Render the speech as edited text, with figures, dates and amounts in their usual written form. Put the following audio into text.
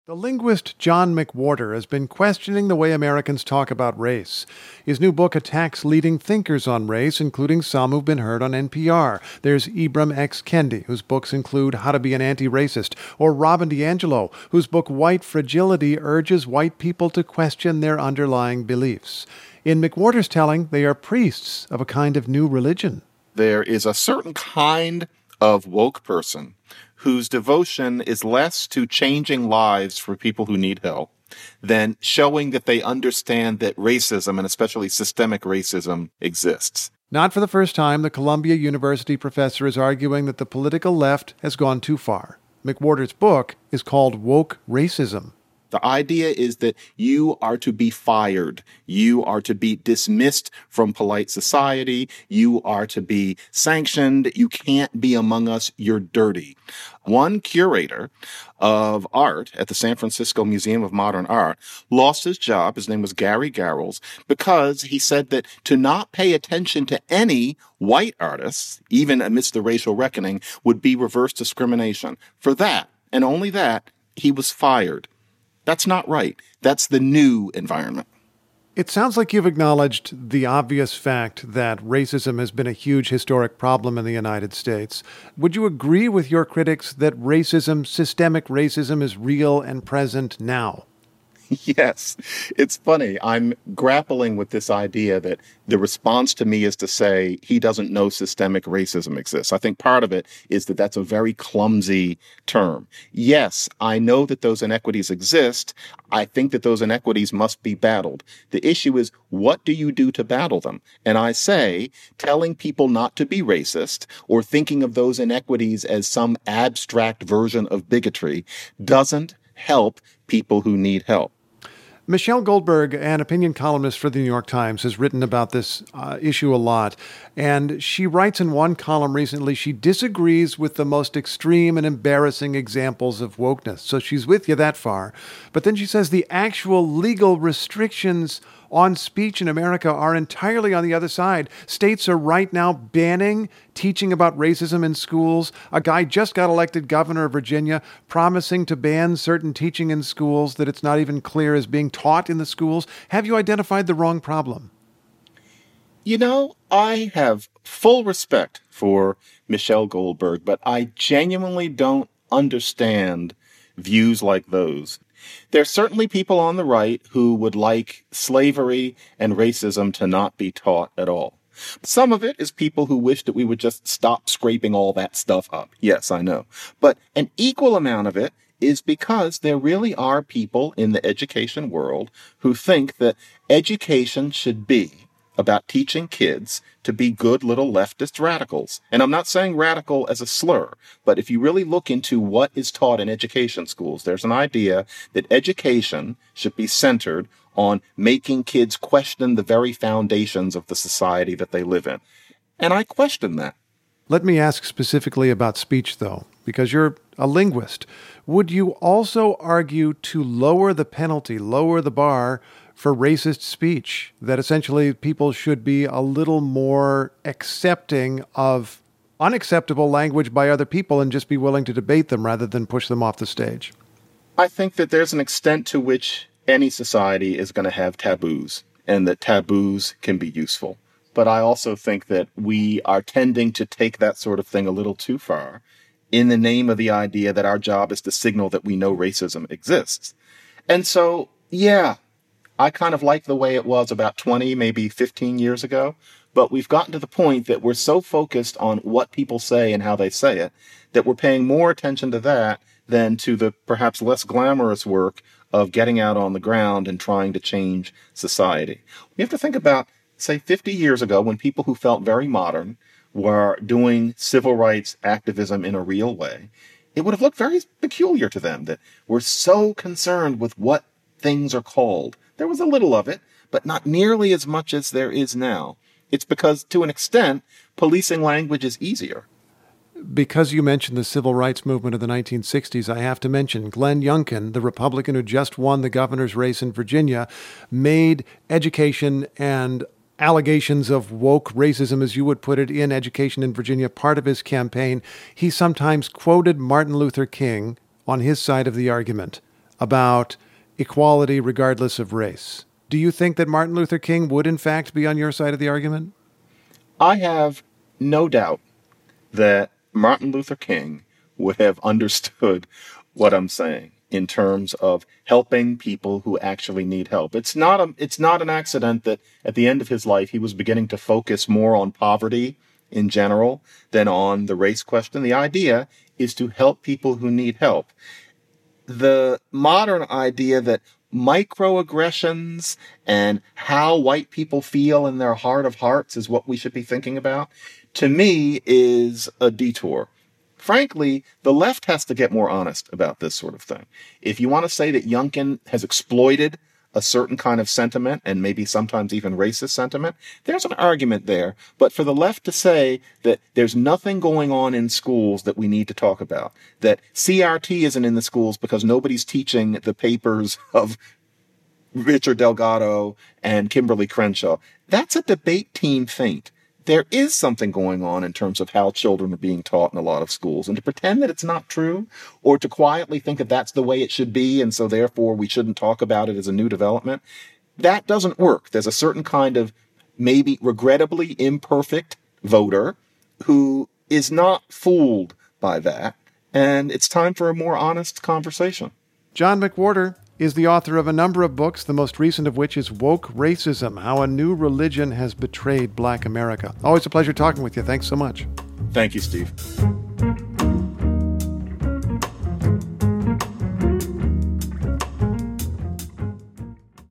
The linguist John McWhorter has been questioning the way Americans talk about race. His new book attacks leading thinkers on race, including some who've been heard on NPR. There's Ibram X. Kendi, whose books include How to Be an Anti-Racist, or Robin DiAngelo, whose book White Fragility urges white people to question their underlying beliefs. In McWhorter's telling, they are priests of a kind of new religion. There is a certain kind of woke person whose devotion is less to changing lives for people who need help than showing that they understand that racism, and especially systemic racism, exists. Not for the first time, the Columbia University professor is arguing that the political left has gone too far. McWhorter's book is called Woke Racism. The idea is that you are to be fired. You are to be dismissed from polite society. You are to be sanctioned. You can't be among us. You're dirty. One curator of art at the San Francisco Museum of Modern Art lost his job. His name was Gary Garrels, because he said that to not pay attention to any white artists, even amidst the racial reckoning, would be reverse discrimination. For that, and only that, he was fired. That's not right. That's the new environment. It sounds like you've acknowledged the obvious fact that racism has been a huge historic problem in the United States. Would you agree with your critics that racism, systemic racism, is real and present now? Yes. It's funny. I'm grappling with this idea that the response to me is to say he doesn't know systemic racism exists. I think part of it is that that's a very clumsy term. Yes, I know that those inequities exist. I think that those inequities must be battled. The issue is, what do you do to battle them? And I say, telling people not to be racist or thinking of those inequities as some abstract version of bigotry doesn't help people who need help. Michelle Goldberg, an opinion columnist for the New York Times, has written about this issue a lot. And she writes in one column recently, she disagrees with the most extreme and embarrassing examples of wokeness. So she's with you that far. But then she says the actual legal restrictions on speech in America are entirely on the other side. States are right now banning teaching about racism in schools. A guy just got elected governor of Virginia, promising to ban certain teaching in schools that it's not even clear is being taught in the schools. Have you identified the wrong problem? You know, I have full respect for Michelle Goldberg, but I genuinely don't understand views like those. There are certainly people on the right who would like slavery and racism to not be taught at all. Some of it is people who wish that we would just stop scraping all that stuff up. Yes, I know. But an equal amount of it is because there really are people in the education world who think that education should be about teaching kids to be good little leftist radicals. And I'm not saying radical as a slur, but if you really look into what is taught in education schools, there's an idea that education should be centered on making kids question the very foundations of the society that they live in. And I question that. Let me ask specifically about speech, though, because you're a linguist. Would you also argue to lower the penalty, lower the bar for racist speech, that essentially people should be a little more accepting of unacceptable language by other people and just be willing to debate them rather than push them off the stage? I think that there's an extent to which any society is going to have taboos, and that taboos can be useful. But I also think that we are tending to take that sort of thing a little too far in the name of the idea that our job is to signal that we know racism exists. And so, yeah, I kind of like the way it was about 20, maybe 15 years ago, but we've gotten to the point that we're so focused on what people say and how they say it, that we're paying more attention to that than to the perhaps less glamorous work of getting out on the ground and trying to change society. We have to think about, say, 50 years ago, when people who felt very modern were doing civil rights activism in a real way. It would have looked very peculiar to them that we're so concerned with what things are called. There was a little of it, but not nearly as much as there is now. It's because, to an extent, policing language is easier. Because you mentioned the civil rights movement of the 1960s, I have to mention Glenn Youngkin, the Republican who just won the governor's race in Virginia, made education and allegations of woke racism, as you would put it, in education in Virginia part of his campaign. He sometimes quoted Martin Luther King on his side of the argument. about equality regardless of race. Do you think that Martin Luther King would, in fact, be on your side of the argument? I have no doubt that Martin Luther King would have understood what I'm saying in terms of helping people who actually need help. It's not an accident that at the end of his life, he was beginning to focus more on poverty in general than on the race question. The idea is to help people who need help. The modern idea that microaggressions and how white people feel in their heart of hearts is what we should be thinking about, to me, is a detour. Frankly, the left has to get more honest about this sort of thing. If you want to say that Youngkin has exploited a certain kind of sentiment, and maybe sometimes even racist sentiment, there's an argument there. But for the left to say that there's nothing going on in schools that we need to talk about, that CRT isn't in the schools because nobody's teaching the papers of Richard Delgado and Kimberly Crenshaw, that's a debate team feint. There is something going on in terms of how children are being taught in a lot of schools. And to pretend that it's not true, or to quietly think that that's the way it should be, and so therefore we shouldn't talk about it as a new development, that doesn't work. There's a certain kind of maybe regrettably imperfect voter who is not fooled by that. And it's time for a more honest conversation. John McWhorter is the author of a number of books, the most recent of which is Woke Racism, How a New Religion Has Betrayed Black America. Always a pleasure talking with you. Thanks so much. Thank you, Steve.